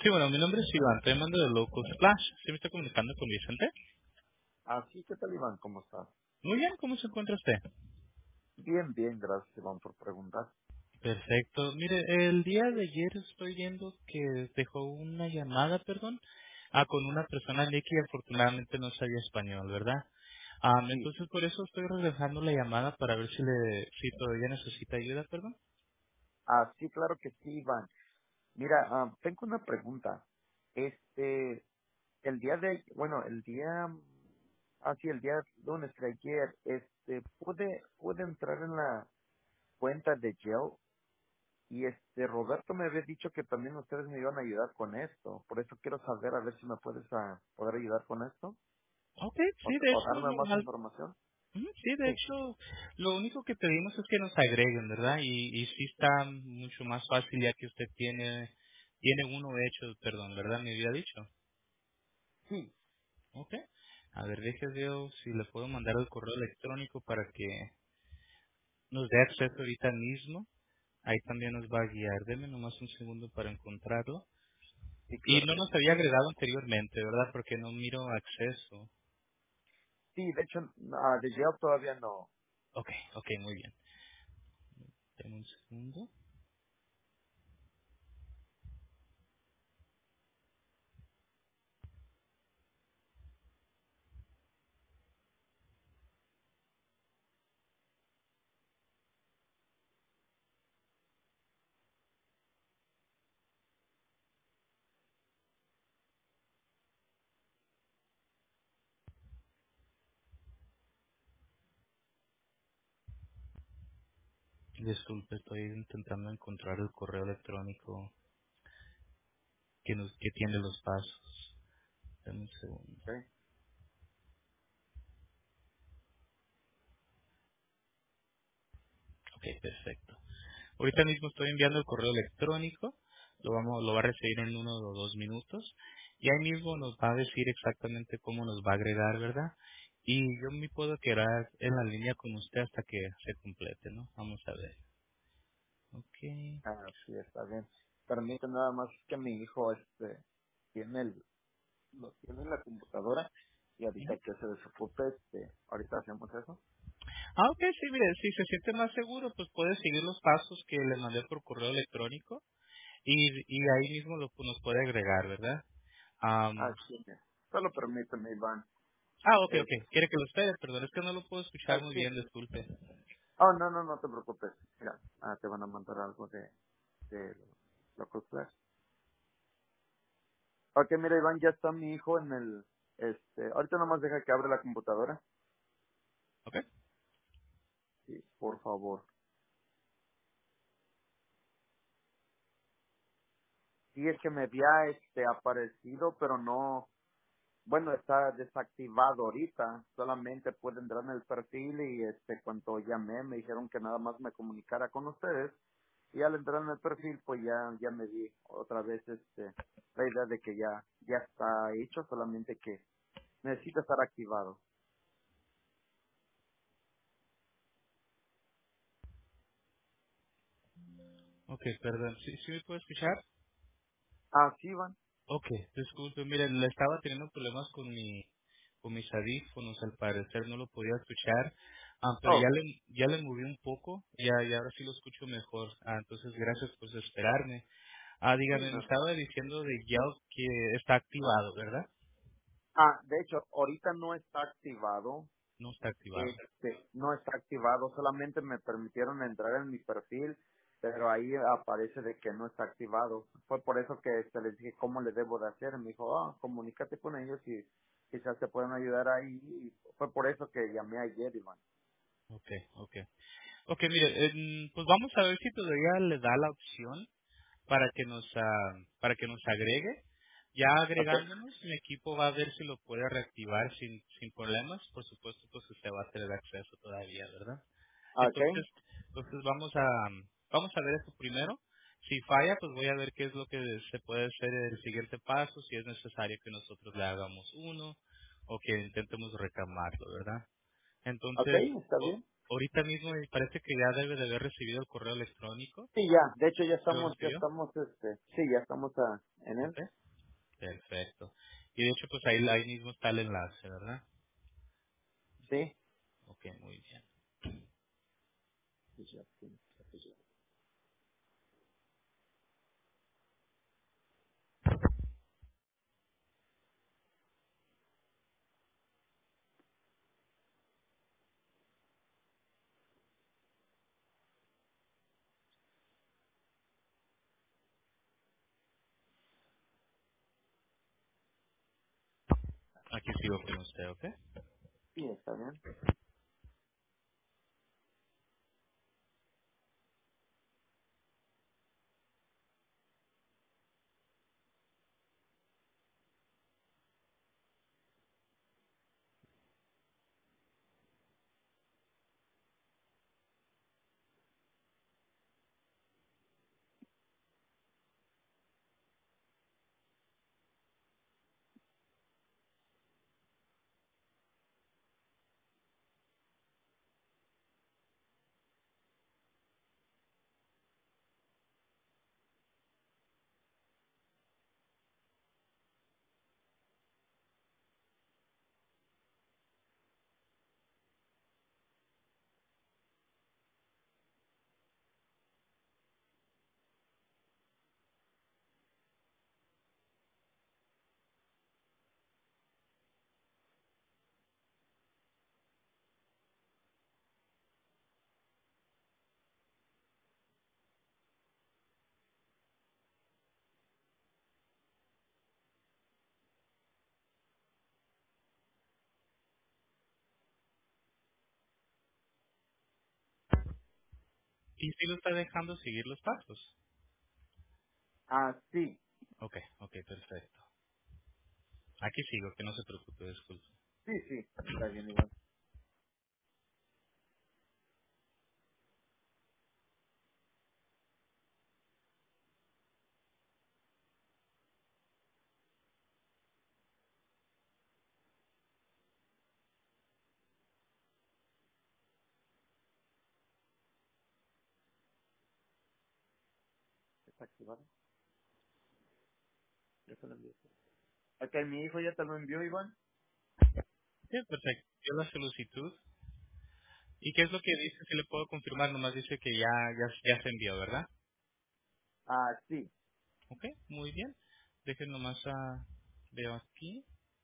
Sí, bueno, mi nombre es Iván, estoy llamando de Local Splash. ¿Sí me estoy comunicando con Vicente? Así que tal, Iván, ¿cómo estás? Muy bien, ¿cómo se encuentra usted? Bien, bien, gracias, Iván, por preguntar. Perfecto. Mire, el día de ayer estoy viendo que dejó una llamada, perdón, con una persona allí que afortunadamente no sabía español, ¿verdad? Sí, Entonces por eso estoy regresando la llamada para ver si todavía necesita ayuda, perdón. sí, claro que sí, Iván. Mira, tengo una pregunta. El día de, bueno, el día lunes de ayer, pude entrar en la cuenta de Yelp y Roberto me había dicho que también ustedes me iban a ayudar con esto. Por eso quiero saber a ver si me puedes poder ayudar con esto Ok, o, sí, de o hecho, darme más información. sí, de Sí, hecho, lo único que pedimos es que nos agreguen, ¿verdad? Y sí está mucho más fácil ya que usted tiene uno hecho, perdón, ¿verdad? Me había dicho. sí, Ok. A ver, déjeme si le puedo mandar el correo electrónico para que nos dé acceso ahorita mismo. Ahí también nos va a guiar. Deme nomás un segundo para encontrarlo. sí, Y claro no que nos sí. había agregado anteriormente, ¿verdad? Porque no miro acceso. Sí, de hecho, de Yelp todavía no. Ok, ok, muy bien. Deme un segundo. Disculpe, estoy intentando encontrar el correo electrónico que tiene los pasos. Dame un segundo. ¿Ok? Ok, perfecto. Ahorita mismo estoy enviando el correo electrónico. Lo va a recibir en 1 o 2 minutos. Y ahí mismo nos va a decir exactamente cómo nos va a agregar, ¿verdad? Y yo me puedo quedar en la línea con usted hasta que se complete, ¿no? Vamos a ver. Ok. Sí, está bien. Permite nada más que mi hijo lo tiene en la computadora y ahorita Ujú. que se desocupe, ahorita hacemos eso. Ok, sí, mire, si se siente más seguro, pues puede seguir los pasos que le mandé por correo electrónico y ahí mismo nos puede agregar, ¿verdad? Sí, solo permíteme, Iván. Ok, Es, ok. ¿Quiere que lo espere? Perdón, es que no lo puedo escuchar muy sí. bien, disculpe. Oh, no, no, no te preocupes. Mira, te van a mandar algo de lo que ustedes. Ok, mira, Iván, ya está mi hijo en ahorita nomás deja que abra la computadora. Ok. Sí, por favor. Sí, es que me había, aparecido, pero no. Bueno, está desactivado ahorita. Solamente puede entrar en el perfil y cuando llamé me dijeron que nada más me comunicara con ustedes. Y al entrar en el perfil, pues ya me di otra vez la idea de que ya está hecho, solamente que necesita estar activado. Ok, perdón. ¿Sí me puede escuchar? Sí, Iván. Ok, disculpe, mire, le estaba teniendo problemas con mis audífonos, al parecer no lo podía escuchar, pero Oh, ya le moví un poco, y ahora sí lo escucho mejor. Entonces gracias por esperarme. sí, Dígame, me no. estaba diciendo de Yelp que está activado, ¿verdad? De hecho, ahorita no está activado. No está activado. No está activado, solamente me permitieron entrar en mi perfil, pero ahí aparece de que no está activado. Fue por eso que les dije cómo le debo de hacer. Me dijo, comunícate con ellos y quizás te pueden ayudar ahí. Y fue por eso que llamé ayer, Iván. Ok, ok. Ok, mire, pues vamos a ver si todavía le da la opción para que nos agregue. Ya Ok, agregándonos, mi equipo va a ver si lo puede reactivar sin problemas. Por supuesto, pues usted va a tener acceso todavía, ¿verdad? ok, Entonces vamos a ver esto primero. Si falla, pues voy a ver qué es lo que se puede hacer el siguiente paso, si es necesario que nosotros le hagamos uno o que intentemos reclamarlo, ¿verdad? ok, Entonces, está bien. Ahorita mismo me parece que ya debe de haber recibido el correo electrónico. Sí, ya. De hecho, ¿Lo recibió? sí, ya estamos en él. Ok. Perfecto. Y de hecho, pues ahí mismo está el enlace, ¿verdad? Sí. Ok, muy bien. Sí, ya, sí, sí, ya. Aquí sigo con usted, ¿ok? Sí, está bien. ¿Y si lo está dejando seguir los pasos? Ah, sí. Ok, ok, perfecto. Aquí sigo, que no se preocupe, disculpe. Sí, sí. Está bien, igual. ¿Está activado? Ya te lo envié. Ok, mi hijo ya te lo envió, Iván. Sí, perfecto. Yo la solicitud. ¿Y qué es lo que dice? Si le puedo confirmar, nomás dice que ya se envió, ¿verdad? Ah, sí. Ok, muy bien. Dejen nomás veo aquí.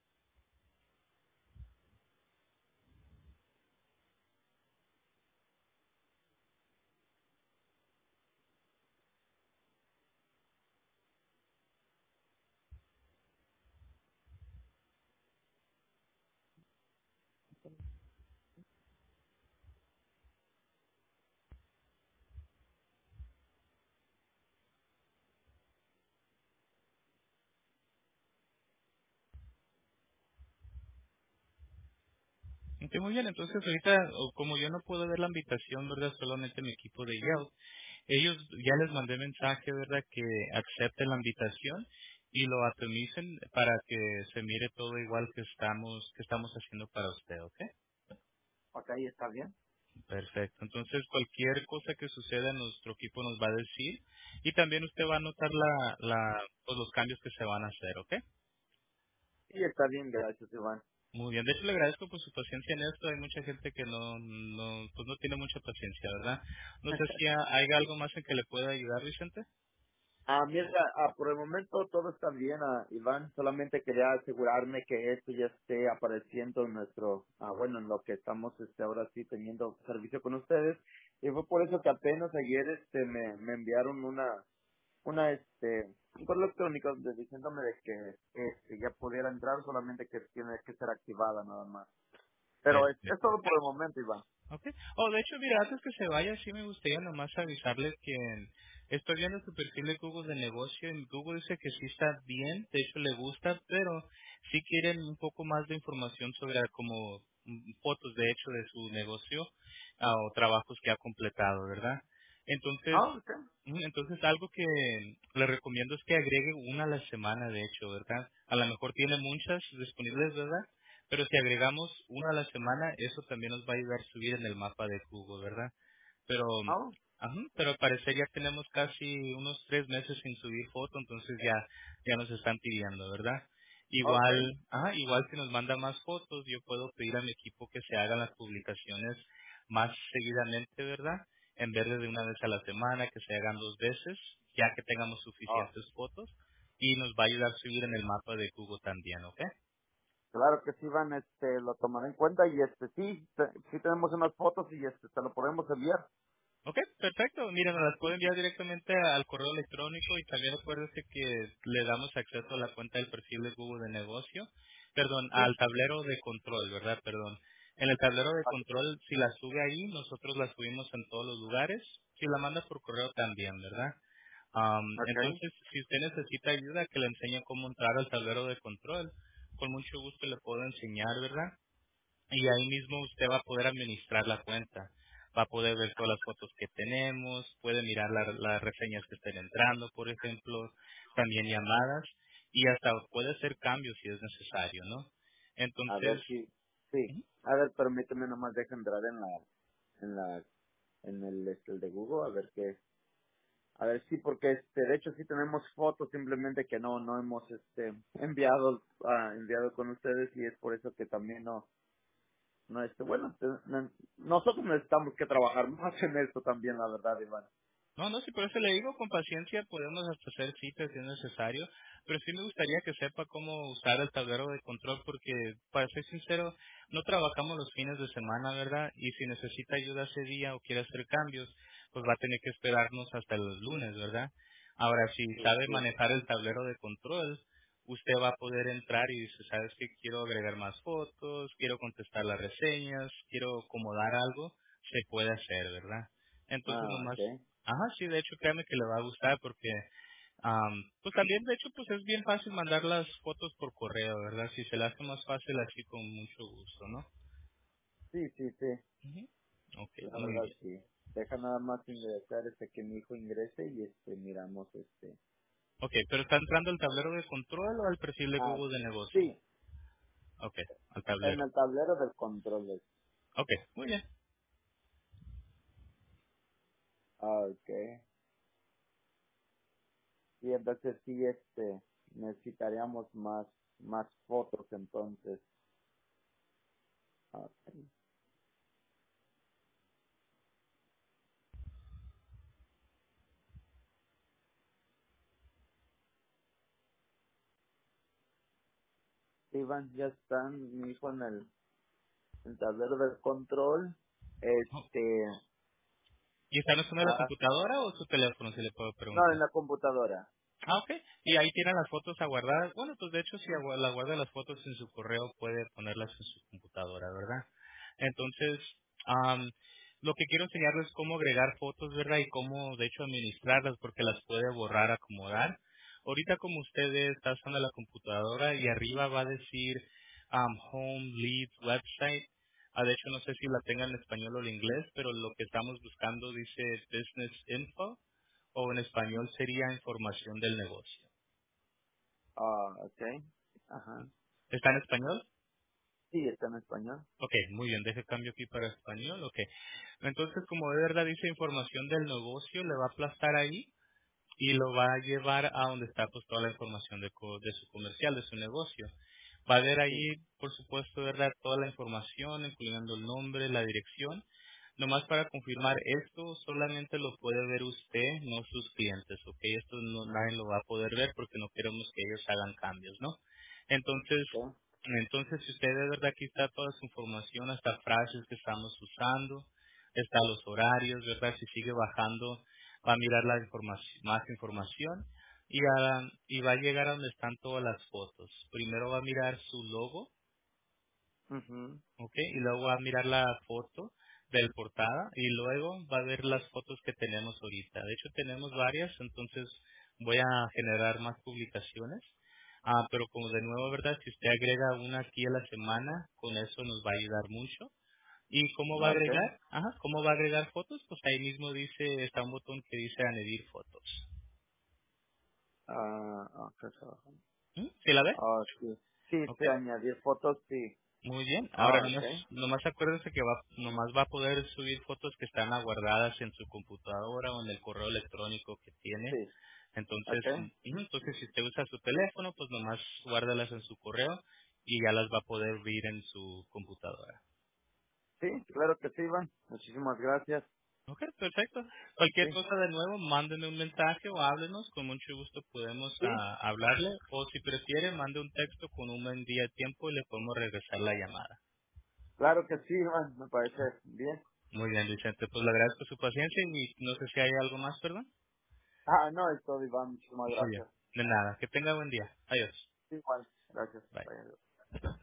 Ok, muy bien. Entonces ahorita, como yo no puedo ver la invitación, ¿verdad? Solamente mi equipo de Yelp. Ellos ya les mandé mensaje, ¿verdad? Que acepten la invitación y lo atomicen para que se mire todo igual que estamos haciendo para usted, ¿ok? Ok, está bien. Perfecto. Entonces, cualquier cosa que suceda, nuestro equipo nos va a decir y también usted va a notar pues, los cambios que se van a hacer, ¿ok? Sí, está bien, gracias, Iván. Muy bien. De hecho, le agradezco por su paciencia en esto. Hay mucha gente que pues no tiene mucha paciencia, ¿verdad? No sé si hay algo más en que le pueda ayudar, Vicente. Mira, por el momento todo está bien, Iván. Solamente quería asegurarme que esto ya esté apareciendo en nuestro, bueno, en lo que estamos ahora sí teniendo servicio con ustedes. Y fue por eso que apenas ayer me enviaron un correo electrónico diciéndome de que ya pudiera entrar, solamente que tiene que ser activada nada más. Pero es Perfecto. todo por el momento, Iván. Okay. Oh, de hecho, mira, antes que se vaya, sí me gustaría nomás avisarles que estoy viendo su perfil de Google de negocio. En Google dice que sí está bien, de hecho le gusta, pero sí quieren un poco más de información sobre como fotos, de hecho, de su negocio o trabajos que ha completado, ¿verdad? Entonces, Ah, ok. entonces algo que le recomiendo es que agregue una a la semana, de hecho, ¿verdad? A lo mejor tiene muchas disponibles, ¿verdad? Pero si agregamos una a la semana, eso también nos va a ayudar a subir en el mapa de Google, ¿verdad? Pero, Oh, pero al parecer ya tenemos casi unos 3 meses sin subir foto, entonces ya nos están pidiendo, ¿verdad? okay, Igual si nos manda más fotos, yo puedo pedir a mi equipo que se hagan las publicaciones más seguidamente, ¿verdad? En vez de una vez a la semana, que se hagan 2 veces, ya que tengamos oh, suficientes fotos, y nos va a ayudar a subir en el mapa de Google también, ¿ok? claro que sí van, lo tomaré en cuenta y sí, sí tenemos unas fotos y te lo podemos enviar. Ok, perfecto. Mira, nos las Sí, puede enviar directamente al correo electrónico y también acuérdese que le damos acceso a la cuenta del perfil de Google de negocio. Perdón, sí, al tablero de control, ¿verdad? Perdón. En el tablero de control, si la sube ahí, nosotros la subimos en todos los lugares. Si la manda por correo también, ¿verdad? okay, Entonces, si usted necesita ayuda que le enseñe cómo entrar al tablero de control, con mucho gusto le puedo enseñar, ¿verdad? Y ahí mismo usted va a poder administrar la cuenta. Va a poder ver todas las fotos que tenemos, puede mirar las reseñas que estén entrando, por ejemplo, también llamadas, y hasta puede hacer cambios si es necesario, ¿no? a Entonces, ver si, sí, ujú. a ver, permíteme nomás deja entrar en la, el de Google, a ver qué, a ver, sí, porque de hecho sí tenemos fotos, simplemente que no hemos enviado con ustedes y es por eso que también no bueno, nosotros necesitamos que trabajar más en esto también, la verdad, Iván. No, no, sí, por eso le digo, con paciencia podemos hasta hacer citas si es necesario, pero sí me gustaría que sepa cómo usar el tablero de control porque, para ser sincero, no trabajamos los fines de semana, ¿verdad? Y si necesita ayuda ese día o quiere hacer cambios, pues va a tener que esperarnos hasta el lunes, ¿verdad? Ahora, si Sí, sabe sí. manejar el tablero de control, usted va a poder entrar y dice, ¿sabes qué? Quiero agregar más fotos, quiero contestar las reseñas, quiero acomodar algo, se puede hacer, ¿verdad? Entonces Ah, nomás, okay. ajá, sí, de hecho créame que le va a gustar porque, pues también de hecho pues es bien fácil mandar las fotos por correo, ¿verdad? Si se le hace más fácil así con mucho gusto, ¿no? Sí, sí, sí. Ujú. Ok, La muy verdad bien. sí. Deja nada más ingresar que mi hijo ingrese y miramos Ok, pero ¿está entrando al tablero de control o al perfil de Ah, Google de negocio? sí, Ok, al en tablero. el tablero del control. Ok, muy bien. Ah, okay. Y entonces sí, necesitaríamos más fotos entonces. Okay. Sí, van, ya están mi hijo en el tablero del control. Oh, Este, ¿y está usando la ah, computadora o su teléfono, si le puedo no, en preguntar? la computadora. Ah, ok. Y ahí tienen las fotos aguardadas. Bueno, pues de hecho, si la guarda las fotos en su correo, puede ponerlas en su computadora, ¿verdad? Entonces, am, lo que quiero enseñarles es cómo agregar fotos, ¿verdad? Y cómo, de hecho, administrarlas, porque las puede borrar, acomodar. Ahorita, como usted está usando la computadora y arriba va a decir Home, Leads, Website. De hecho, no sé si la tenga en español o en inglés, pero lo que estamos buscando dice Business Info o en español sería información del negocio. Ah, okay. Ajá. ¿Está en español? Sí, está en español. Ok, muy bien, deje cambio aquí para español, ok. Entonces, como de verdad dice información del negocio, le va a aplastar ahí y lo va a llevar a donde está pues toda la información de su comercial, de su negocio. Va a ver Sí. ahí, por supuesto, ¿verdad? Toda la información, incluyendo el nombre, la dirección. Nomás para confirmar, esto solamente lo puede ver usted, no sus clientes, ¿ok? Esto no, nadie lo va a poder ver porque no queremos que ellos hagan cambios, ¿no? Entonces, Okay. si usted de verdad aquí está toda su información, hasta frases que estamos usando, está los horarios, ¿verdad? Si sigue bajando, va a mirar la información, más información y va a llegar a donde están todas las fotos. Primero va a mirar su logo, Mhm. ¿ok? Y luego va a mirar la foto del portada y luego va a ver las fotos que tenemos ahorita. De hecho, tenemos varias, entonces voy a generar más publicaciones. Pero como de nuevo, ¿verdad? Si usted agrega una aquí a la semana, con eso nos va a ayudar mucho. ¿Y cómo va a Okay. agregar? Ajá, ¿cómo va a agregar fotos? Pues ahí mismo dice, está un botón que dice añadir fotos. Ah, okay. ¿Sí la ve? Ah, sí. Sí, Ok. añadir fotos, sí. Muy bien. Ahora Ah, nomás, okay. nomás acuérdense que nomás va a poder subir fotos que están guardadas en su computadora o en el correo electrónico que tiene. Sí, Entonces, okay. entonces si usted usa su teléfono, pues nomás guárdalas en su correo y ya las va a poder ver en su computadora. Sí, claro que sí, Iván. Muchísimas gracias. Ok, perfecto. Cualquier Sí, cosa de nuevo, mándenme un mensaje o háblenos. Con mucho gusto podemos sí, hablarle. O si prefiere, mande un texto con un buen día de tiempo y le podemos regresar la llamada. claro que sí, Iván. Me parece bien. Muy bien, Vicente. Pues le agradezco su paciencia y no sé si hay algo más, perdón. Ah, no, es todo, Iván. Muchísimas Muy bien. gracias. De nada. Que tenga buen día. Adiós. Sí, Igual. Gracias. Bye. Bye.